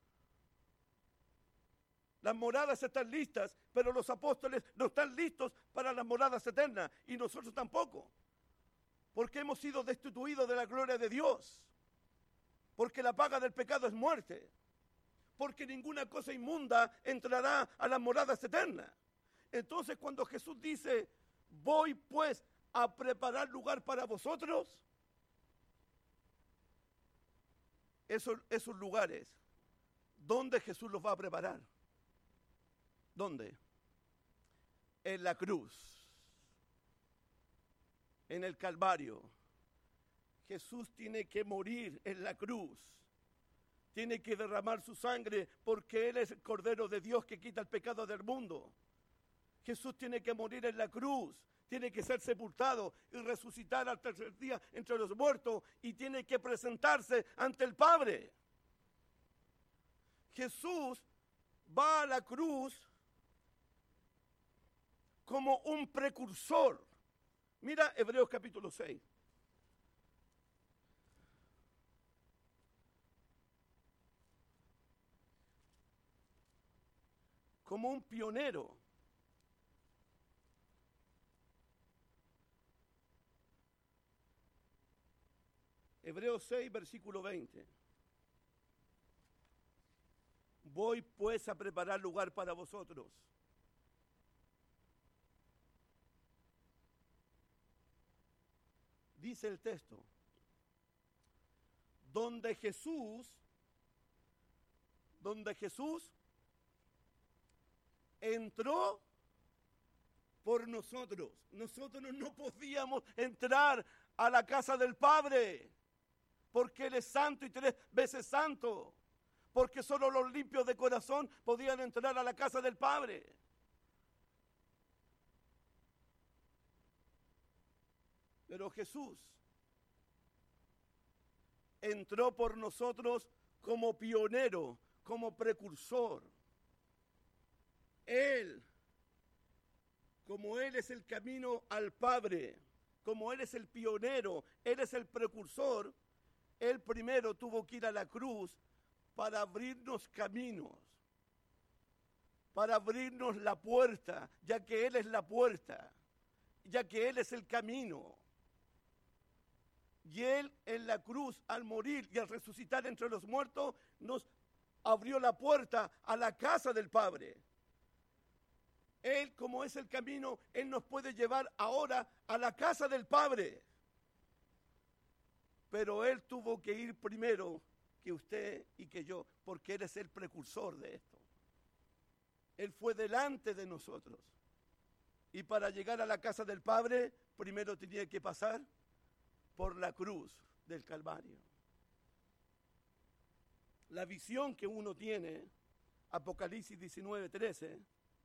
S1: Las moradas están listas, pero los apóstoles no están listos para las moradas eternas, y nosotros tampoco. Porque hemos sido destituidos de la gloria de Dios. Porque la paga del pecado es muerte. Porque ninguna cosa inmunda entrará a las moradas eternas. Entonces, cuando Jesús dice, voy pues a preparar lugar para vosotros, esos, esos lugares, ¿dónde Jesús los va a preparar? ¿Dónde? En la cruz, en el Calvario. Jesús tiene que morir en la cruz. Tiene que derramar su sangre porque Él es el Cordero de Dios que quita el pecado del mundo. Jesús tiene que morir en la cruz, tiene que ser sepultado y resucitar al tercer día entre los muertos y tiene que presentarse ante el Padre. Jesús va a la cruz como un precursor. Mira Hebreos capítulo seis. Como un pionero. Hebreos seis, versículo veinte. Voy pues a preparar lugar para vosotros. Dice el texto, donde Jesús, donde Jesús entró por nosotros. Nosotros no podíamos entrar a la casa del Padre, porque Él es santo y tres veces santo, porque solo los limpios de corazón podían entrar a la casa del Padre. Pero Jesús entró por nosotros como pionero, como precursor. Él, como Él es el camino al Padre, como Él es el pionero, Él es el precursor, Él primero tuvo que ir a la cruz para abrirnos caminos, para abrirnos la puerta, ya que Él es la puerta, ya que Él es el camino. Y Él en la cruz, al morir y al resucitar entre los muertos, nos abrió la puerta a la casa del Padre. Él, como es el camino, Él nos puede llevar ahora a la casa del Padre. Pero Él tuvo que ir primero que usted y que yo, porque Él es el precursor de esto. Él fue delante de nosotros. Y para llegar a la casa del Padre, primero tenía que pasar por la cruz del Calvario. La visión que uno tiene, Apocalipsis diecinueve, trece,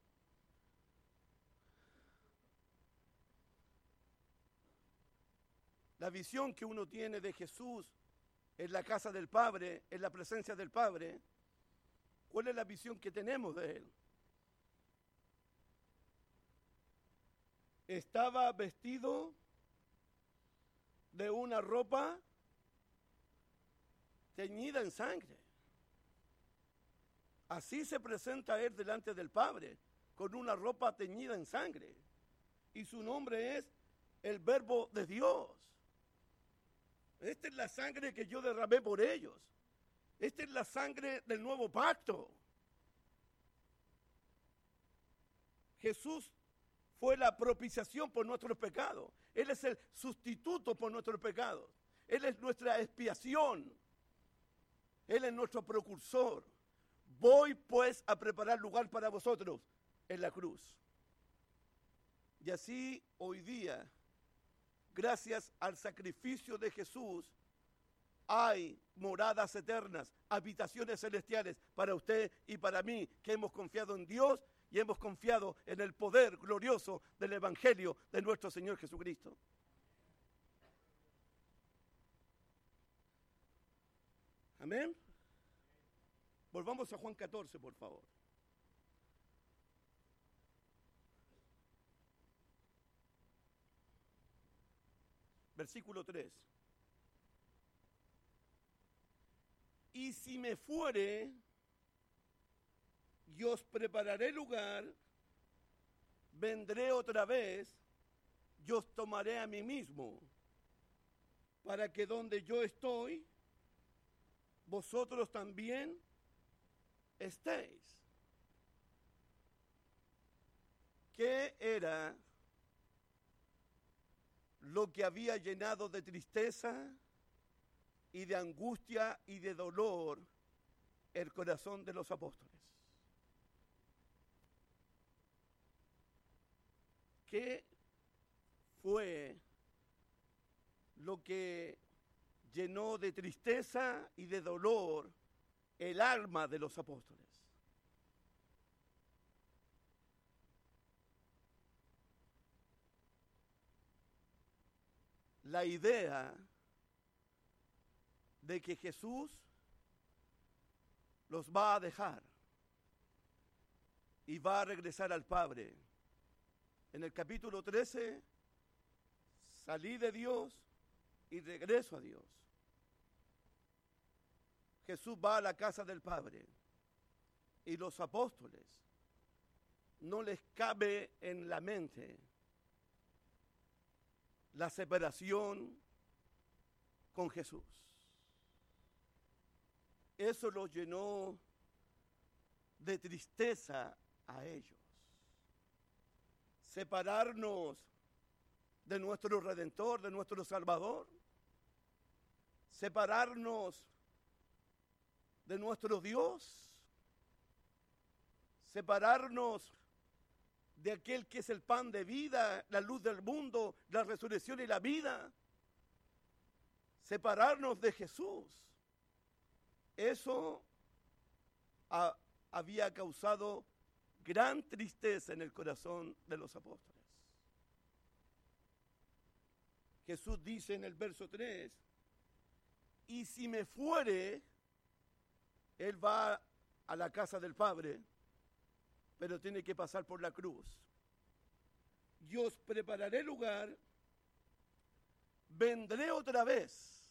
S1: la visión que uno tiene de Jesús en la casa del Padre, en la presencia del Padre, ¿cuál es la visión que tenemos de Él? Estaba vestido de una ropa teñida en sangre. Así se presenta Él delante del Padre, con una ropa teñida en sangre. Y su nombre es el Verbo de Dios. Esta es la sangre que yo derramé por ellos. Esta es la sangre del nuevo pacto. Jesús fue la propiciación por nuestros pecados. Él es el sustituto por nuestros pecados. Él es nuestra expiación. Él es nuestro precursor. Voy pues a preparar lugar para vosotros en la cruz. Y así hoy día, gracias al sacrificio de Jesús, hay moradas eternas, habitaciones celestiales para usted y para mí, que hemos confiado en Dios y hemos confiado en el poder glorioso del Evangelio de nuestro Señor Jesucristo. Amén. Volvamos a Juan catorce, por favor. Versículo tres. Y si me fuere, y os prepararé lugar, vendré otra vez, y os tomaré a mí mismo, para que donde yo estoy, vosotros también estéis. ¿Qué era lo que había llenado de tristeza y de angustia y de dolor el corazón de los apóstoles? ¿Qué fue lo que llenó de tristeza y de dolor el alma de los apóstoles? La idea de que Jesús los va a dejar y va a regresar al Padre. En el capítulo trece, salí de Dios y regreso a Dios. Jesús va a la casa del Padre y los apóstoles no les cabe en la mente la separación con Jesús. Eso los llenó de tristeza a ellos. Separarnos de nuestro Redentor, de nuestro Salvador. Separarnos de nuestro Dios. Separarnos de aquel que es el pan de vida, la luz del mundo, la resurrección y la vida. Separarnos de Jesús. Eso ha, había causado gran tristeza en el corazón de los apóstoles. Jesús dice en el verso tres, y si me fuere, él va a la casa del Padre, pero tiene que pasar por la cruz. Y os prepararé lugar, vendré otra vez,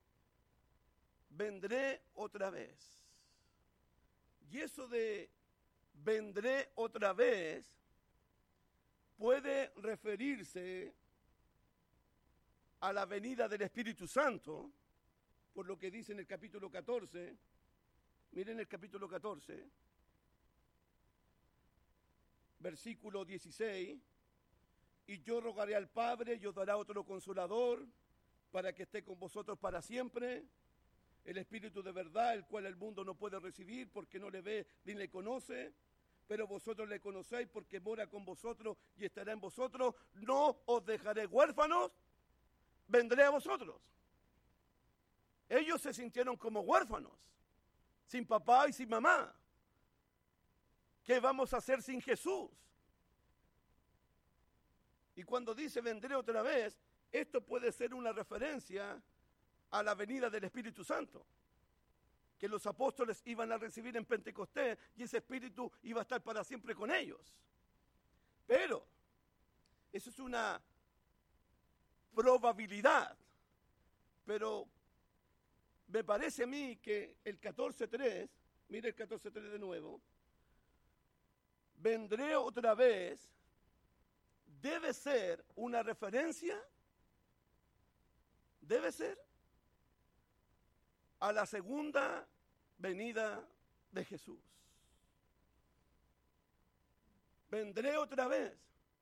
S1: vendré otra vez. Y eso de vendré otra vez puede referirse a la venida del Espíritu Santo, por lo que dice en el capítulo catorce. Miren el capítulo catorce, versículo dieciséis. Y yo rogaré al Padre y os dará otro consolador para que esté con vosotros para siempre, el Espíritu de verdad, el cual el mundo no puede recibir porque no le ve ni le conoce, pero vosotros le conocéis porque mora con vosotros y estará en vosotros. No os dejaré huérfanos, vendré a vosotros. Ellos se sintieron como huérfanos, sin papá y sin mamá. ¿Qué vamos a hacer sin Jesús? Y cuando dice vendré otra vez, esto puede ser una referencia a la venida del Espíritu Santo, que los apóstoles iban a recibir en Pentecostés y ese Espíritu iba a estar para siempre con ellos. Pero eso es una probabilidad. Pero me parece a mí que el catorce tres, mire el catorce tres de nuevo, vendré otra vez, debe ser una referencia, debe ser a la segunda venida de Jesús. Vendré otra vez,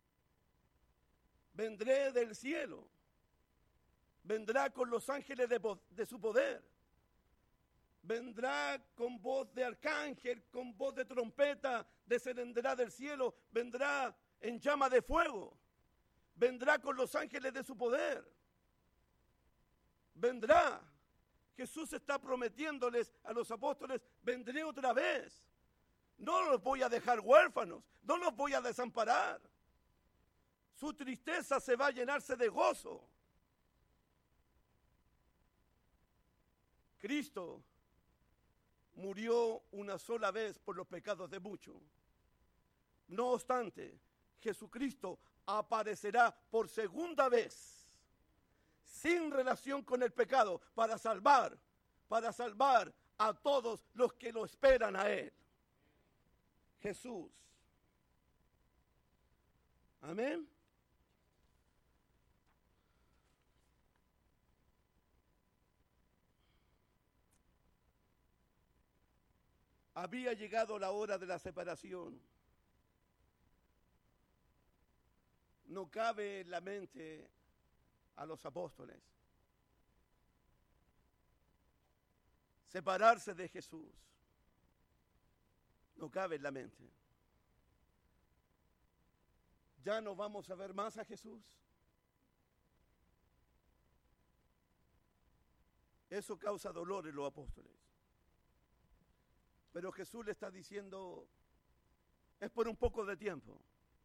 S1: vendré del cielo, vendrá con los ángeles de, de su poder, vendrá con voz de arcángel, con voz de trompeta, descenderá del cielo, vendrá en llama de fuego, vendrá con los ángeles de su poder, vendrá. Jesús está prometiéndoles a los apóstoles, vendré otra vez, no los voy a dejar huérfanos, no los voy a desamparar, su tristeza se va a llenarse de gozo. Cristo murió una sola vez por los pecados de muchos. No obstante, Jesucristo aparecerá por segunda vez, sin relación con el pecado, para salvar, para salvar a todos los que lo esperan a Él. Jesús. Amén. Había llegado la hora de la separación. No cabe en la mente a los apóstoles separarse de Jesús. No cabe en la mente. ¿Ya no vamos a ver más a Jesús? Eso causa dolor en los apóstoles. Pero Jesús le está diciendo, es por un poco de tiempo,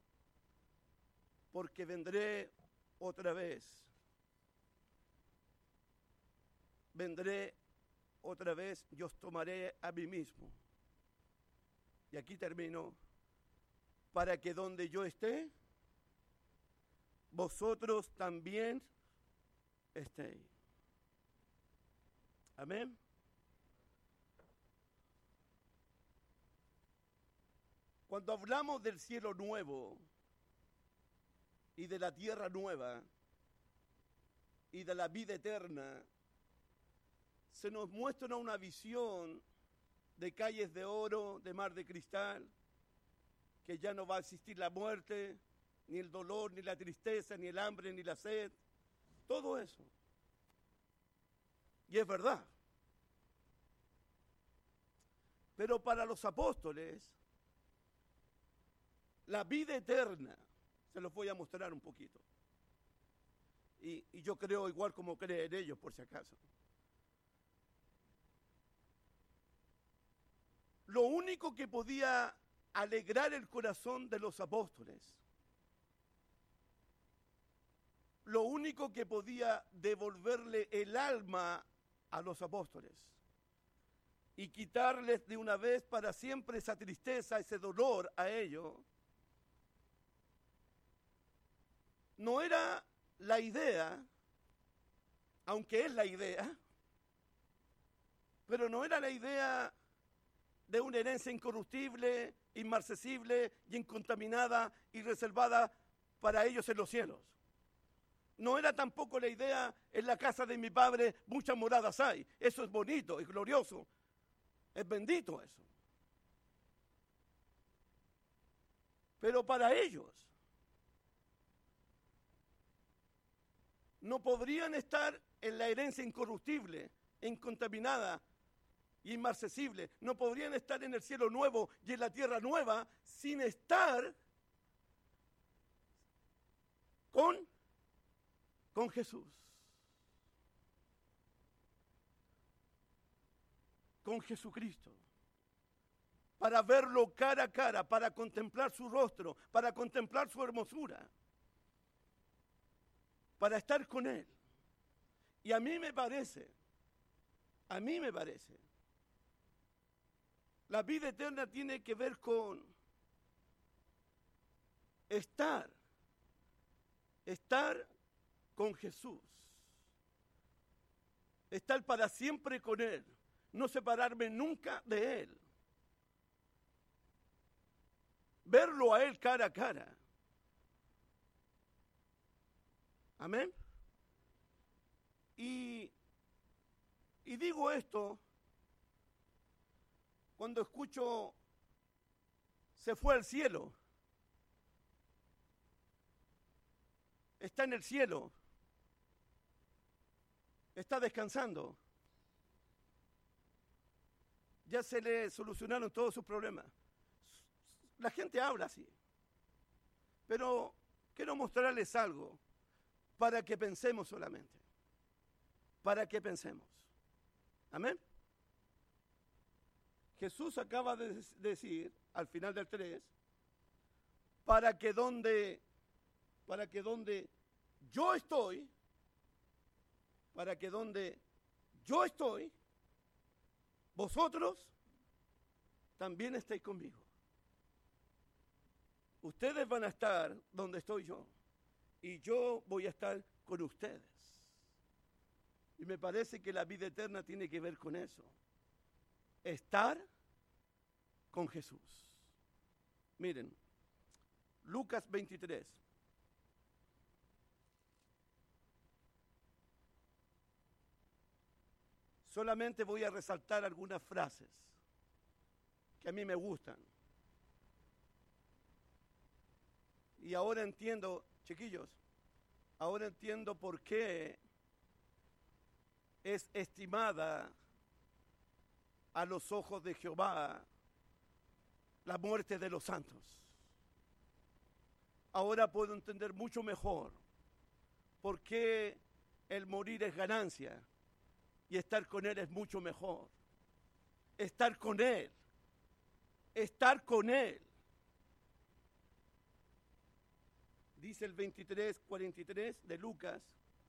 S1: porque vendré otra vez. Vendré otra vez y os tomaré a mí mismo. Y aquí termino, para que donde yo esté, vosotros también estéis. Amén. Cuando hablamos del cielo nuevo y de la tierra nueva y de la vida eterna, se nos muestra una visión de calles de oro, de mar de cristal, que ya no va a existir la muerte, ni el dolor, ni la tristeza, ni el hambre, ni la sed, todo eso. Y es verdad. Pero para los apóstoles, la vida eterna, se los voy a mostrar un poquito. Y, y yo creo igual como creen ellos, por si acaso. Lo único que podía alegrar el corazón de los apóstoles, lo único que podía devolverle el alma a los apóstoles y quitarles de una vez para siempre esa tristeza, ese dolor a ellos, no era la idea, aunque es la idea, pero no era la idea de una herencia incorruptible, inmarcesible y incontaminada y reservada para ellos en los cielos. No era tampoco la idea, en la casa de mi padre muchas moradas hay. Eso es bonito, es glorioso, es bendito eso. Pero para ellos no podrían estar en la herencia incorruptible, incontaminada y inmarcesible. No podrían estar en el cielo nuevo y en la tierra nueva sin estar con, con Jesús. Con Jesucristo. Para verlo cara a cara, para contemplar su rostro, para contemplar su hermosura. Para estar con Él. Y a mí me parece, a mí me parece, la vida eterna tiene que ver con estar, estar con Jesús. Estar para siempre con Él, no separarme nunca de Él. Verlo a Él cara a cara. Amén. Y, y digo esto cuando escucho se fue al cielo, está en el cielo, está descansando, ya se le solucionaron todos sus problemas. La gente habla así, pero quiero mostrarles algo para que pensemos solamente. Para que pensemos. Amén. Jesús acaba de decir al final del tres, para que donde, para que donde yo estoy, para que donde yo estoy, vosotros también estéis conmigo. Ustedes van a estar donde estoy yo y yo voy a estar con ustedes. Y me parece que la vida eterna tiene que ver con eso. Estar con Jesús. Miren, Lucas veintitrés. Solamente voy a resaltar algunas frases que a mí me gustan. Y ahora entiendo, chiquillos, ahora entiendo por qué es estimada a los ojos de Jehová la muerte de los santos. Ahora puedo entender mucho mejor por qué el morir es ganancia y estar con Él es mucho mejor. Estar con Él, estar con Él. Dice el veintitrés, cuarenta y tres de Lucas.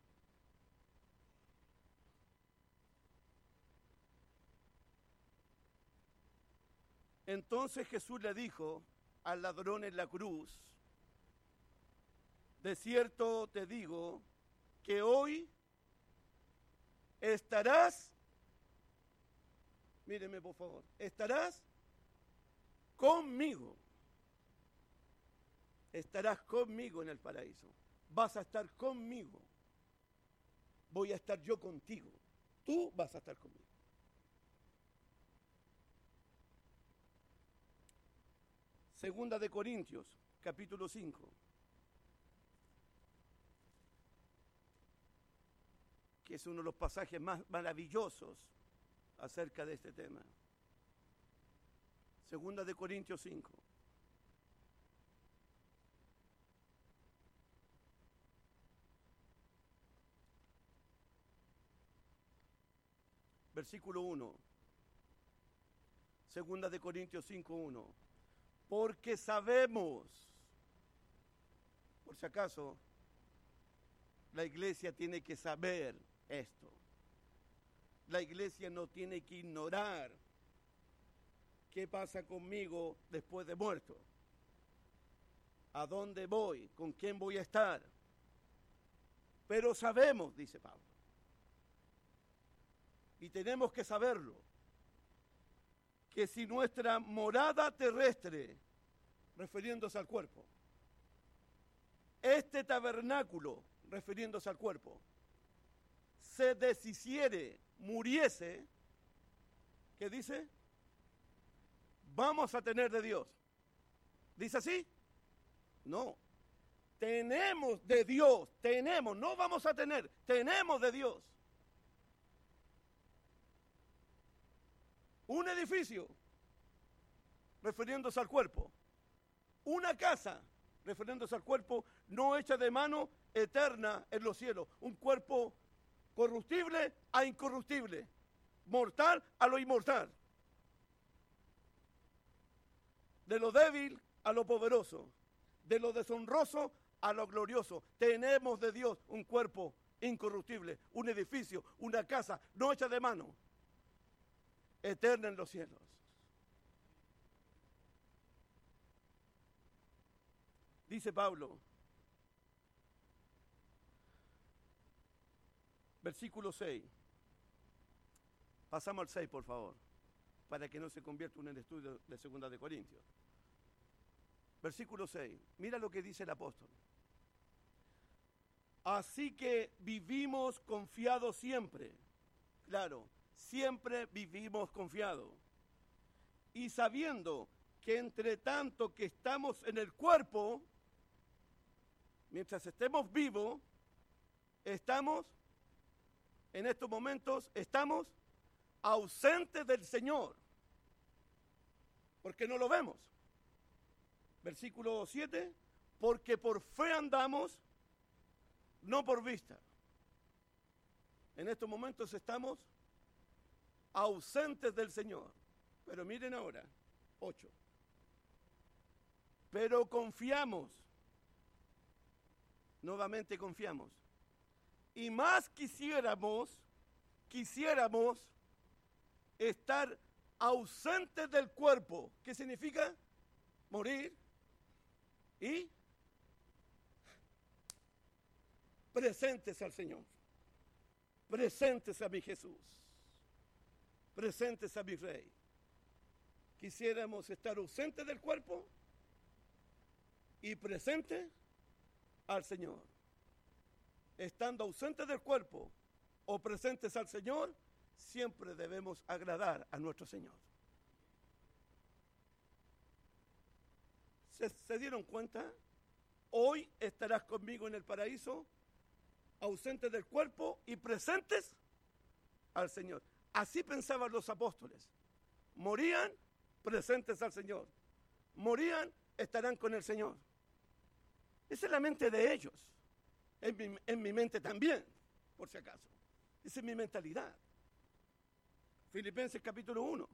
S1: Entonces Jesús le dijo al ladrón en la cruz, de cierto te digo que hoy estarás, míreme por favor, estarás conmigo, estarás conmigo en el paraíso, vas a estar conmigo, voy a estar yo contigo, tú vas a estar conmigo. Segunda de Corintios, capítulo cinco. Que es uno de los pasajes más maravillosos acerca de este tema. Segunda de Corintios cinco. Versículo uno. Segunda de Corintios cinco, uno. Porque sabemos, por si acaso, la iglesia tiene que saber esto. La iglesia no tiene que ignorar qué pasa conmigo después de muerto. ¿A dónde voy? ¿Con quién voy a estar? Pero sabemos, dice Pablo, y tenemos que saberlo, que si nuestra morada terrestre, refiriéndose al cuerpo, este tabernáculo, refiriéndose al cuerpo, se deshiciere, muriese, ¿qué dice? Vamos a tener de Dios. ¿Dice así? No. Tenemos de Dios, tenemos, no vamos a tener, tenemos de Dios. Un edificio, refiriéndose al cuerpo. Una casa, refiriéndose al cuerpo, no hecha de mano, eterna en los cielos. Un cuerpo corruptible a incorruptible, mortal a lo inmortal. De lo débil a lo poderoso, de lo deshonroso a lo glorioso. Tenemos de Dios un cuerpo incorruptible, un edificio, una casa, no hecha de mano, eterna en los cielos. Dice Pablo, versículo seis. Pasamos al seis, por favor, para que no se convierta en un estudio de Segunda de Corintios. Versículo seis. Mira lo que dice el apóstol. Así que vivimos confiados siempre. Claro, siempre vivimos confiados. Y sabiendo que entre tanto que estamos en el cuerpo, mientras estemos vivos, estamos, en estos momentos, estamos ausentes del Señor, porque no lo vemos. Versículo siete, porque por fe andamos, no por vista. En estos momentos estamos ausentes del Señor. Pero miren ahora, ocho. Pero confiamos, nuevamente confiamos. Y más quisiéramos, quisiéramos estar ausentes del cuerpo. ¿Qué significa? Morir y presentes al Señor, presentes a mi Jesús, presentes a mi Rey. Quisiéramos estar ausentes del cuerpo y presentes al Señor. Estando ausentes del cuerpo o presentes al Señor, siempre debemos agradar a nuestro Señor. ¿Se, se dieron cuenta? Hoy estarás conmigo en el paraíso, ausentes del cuerpo y presentes al Señor. Así pensaban los apóstoles. Morían presentes al Señor. Morían, estarán con el Señor. Esa es la mente de ellos. En mi, en mi mente también, por si acaso. Esa es mi mentalidad. Filipenses capítulo uno.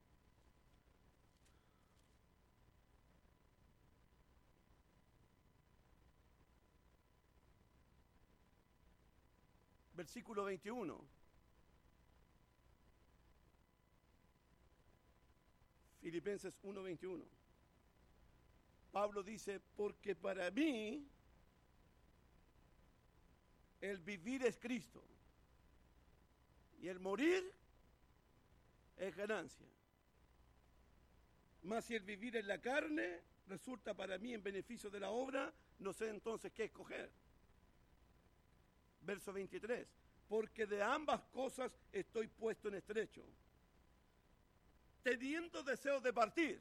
S1: Versículo veintiuno. Filipenses uno, veintiuno. Pablo dice, porque para mí el vivir es Cristo y el morir es ganancia. Mas si el vivir en la carne resulta para mí en beneficio de la obra, no sé entonces qué escoger. Verso veintitrés, porque de ambas cosas estoy puesto en estrecho, teniendo deseo de partir,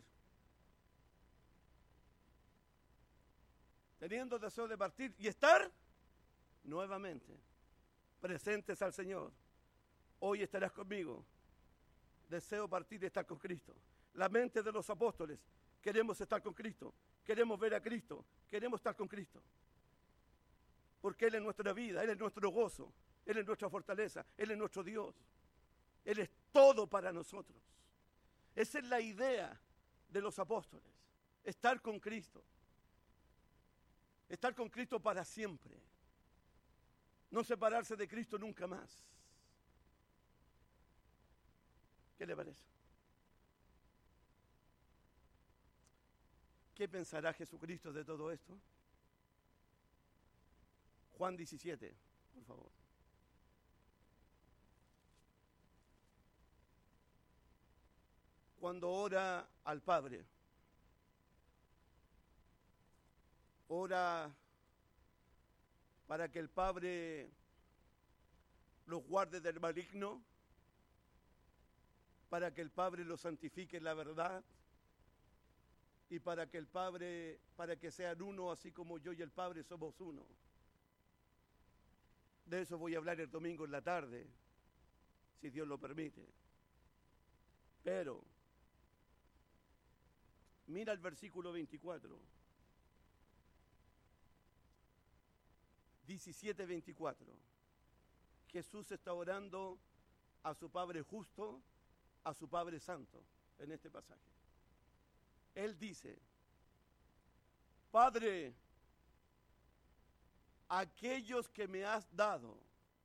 S1: teniendo deseo de partir y estar nuevamente presentes al Señor. Hoy estarás conmigo. Deseo partir y estar con Cristo. La mente de los apóstoles, queremos estar con Cristo, queremos ver a Cristo, queremos estar con Cristo. Porque Él es nuestra vida, Él es nuestro gozo, Él es nuestra fortaleza, Él es nuestro Dios. Él es todo para nosotros. Esa es la idea de los apóstoles, estar con Cristo. Estar con Cristo para siempre. No separarse de Cristo nunca más. ¿Qué le parece? ¿Qué pensará Jesucristo de todo esto? Juan diecisiete, por favor. Cuando ora al Padre, ora para que el Padre los guarde del maligno, para que el Padre los santifique en la verdad y para que el Padre, para que sean uno, así como yo y el Padre somos uno. De eso voy a hablar el domingo en la tarde, si Dios lo permite. Pero mira el versículo veinticuatro. diecisiete veinticuatro. Jesús está orando a su Padre justo, a su Padre santo, en este pasaje. Él dice: Padre, aquellos que me has dado,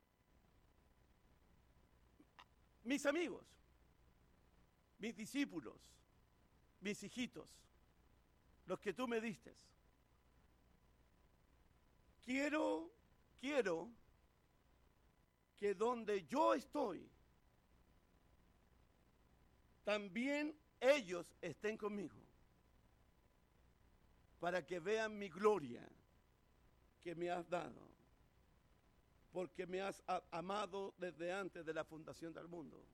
S1: mis amigos, mis discípulos, mis hijitos, los que tú me diste, quiero, quiero que donde yo estoy, también ellos estén conmigo, para que vean mi gloria que me has dado, porque me has amado desde antes de la fundación del mundo.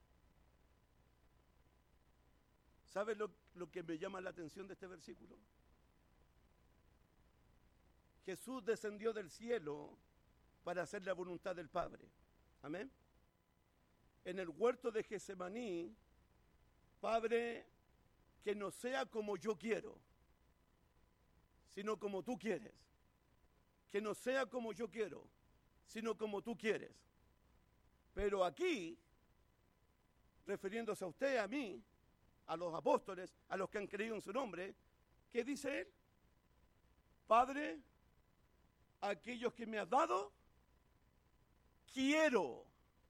S1: ¿Sabes lo, lo que me llama la atención de este versículo? Jesús descendió del cielo para hacer la voluntad del Padre. Amén. En el huerto de Getsemaní, Padre, que no sea como yo quiero, sino como tú quieres. Que no sea como yo quiero, sino como tú quieres. Pero aquí, refiriéndose a usted, a mí, a los apóstoles, a los que han creído en su nombre, ¿qué dice él? Padre, aquellos que me has dado, quiero.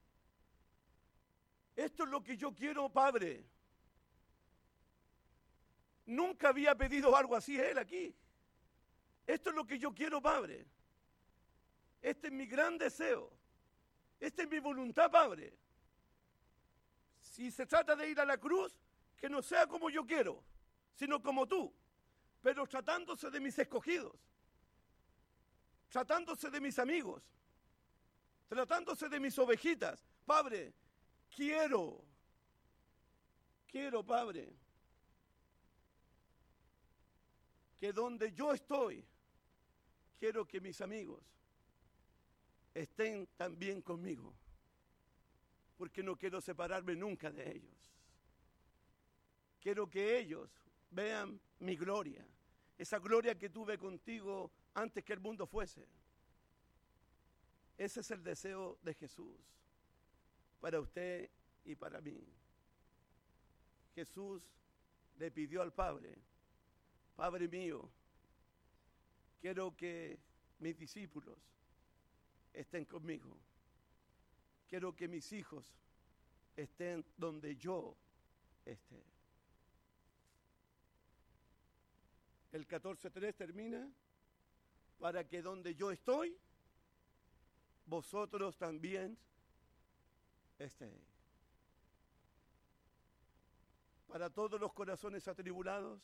S1: Esto es lo que yo quiero, Padre. Nunca había pedido algo así él aquí. Esto es lo que yo quiero, Padre. Este es mi gran deseo. Esta es mi voluntad, Padre. Si se trata de ir a la cruz, que no sea como yo quiero, sino como tú. Pero tratándose de mis escogidos, tratándose de mis amigos, tratándose de mis ovejitas. Padre, quiero, quiero, Padre, que donde yo estoy, quiero que mis amigos estén también conmigo, porque no quiero separarme nunca de ellos. Quiero que ellos vean mi gloria, esa gloria que tuve contigo antes que el mundo fuese. Ese es el deseo de Jesús para usted y para mí. Jesús le pidió al Padre: Padre mío, quiero que mis discípulos estén conmigo. Quiero que mis hijos estén donde yo esté. El catorce tres termina: para que donde yo estoy, vosotros también estéis. Para todos los corazones atribulados,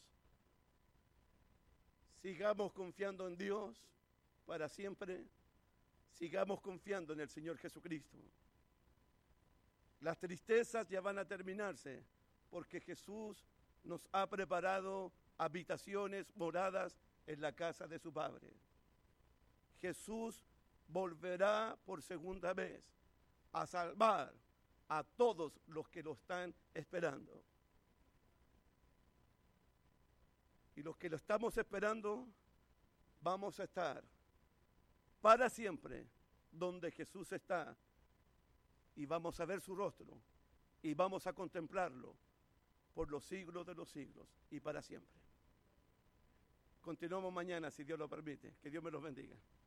S1: sigamos confiando en Dios para siempre. Sigamos confiando en el Señor Jesucristo. Las tristezas ya van a terminarse, porque Jesús nos ha preparado habitaciones, moradas en la casa de su Padre. Jesús volverá por segunda vez a salvar a todos los que lo están esperando. Y los que lo estamos esperando, vamos a estar para siempre donde Jesús está, y vamos a ver su rostro y vamos a contemplarlo por los siglos de los siglos y para siempre. Continuamos mañana, si Dios lo permite. Que Dios me los bendiga.